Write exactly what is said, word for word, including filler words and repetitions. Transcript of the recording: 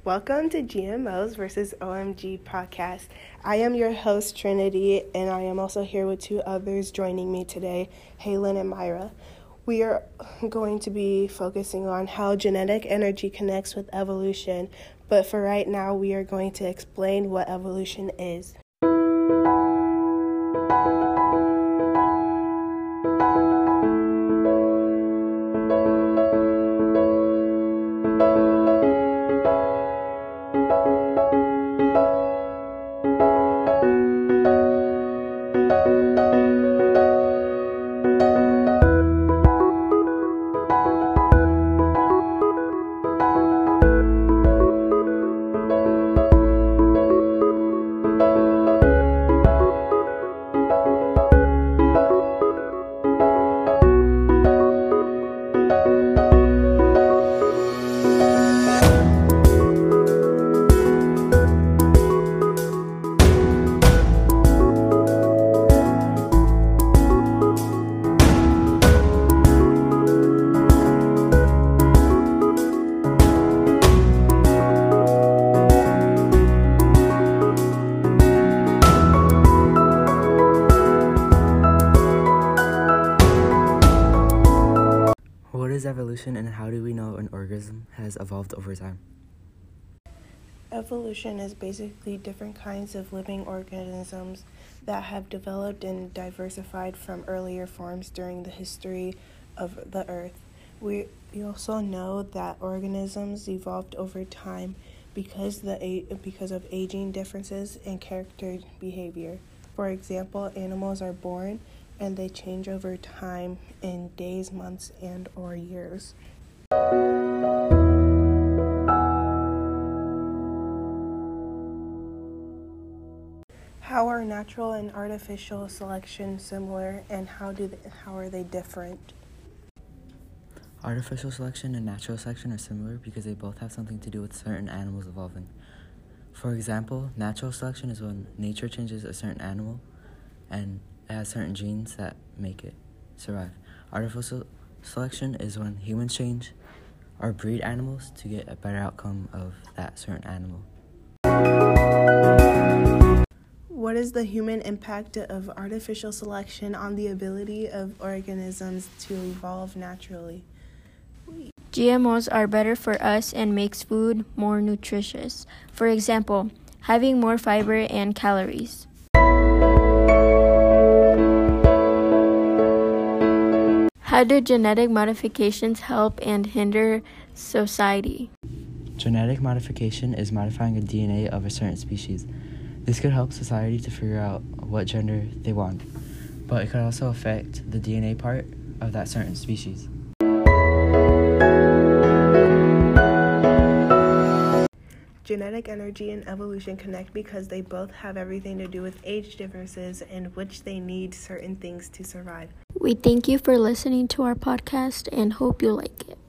Welcome to G M Os versus O M G podcast. I am your host, Trinity, and I am also here with two others joining me today, Halen and Myra. We are going to be focusing on how genetic energy connects with evolution, but for right now, we are going to explain what evolution is. What is evolution, and how do we know an organism has evolved over time? Evolution is basically different kinds of living organisms that have developed and diversified from earlier forms during the history of the Earth. We, we also know that organisms evolved over time because, the, because of aging differences and character behavior. For example, animals are born and they change over time in days, months, and or years. How are natural and artificial selection similar, and how do they, how are they different? Artificial selection and natural selection are similar because they both have something to do with certain animals evolving. For example, natural selection is when nature changes a certain animal and it has certain genes that make it survive. Artificial selection is when humans change or breed animals to get a better outcome of that certain animal. What is the human impact of artificial selection on the ability of organisms to evolve naturally? G M Os are better for us and makes food more nutritious. For example, having more fiber and calories. How do genetic modifications help and hinder society? Genetic modification is modifying a D N A of a certain species. This could help society to figure out what gender they want, but it could also affect the D N A part of that certain species. Genetic energy and evolution connect because they both have everything to do with age differences in which they need certain things to survive. We thank you for listening to our podcast and hope you like it.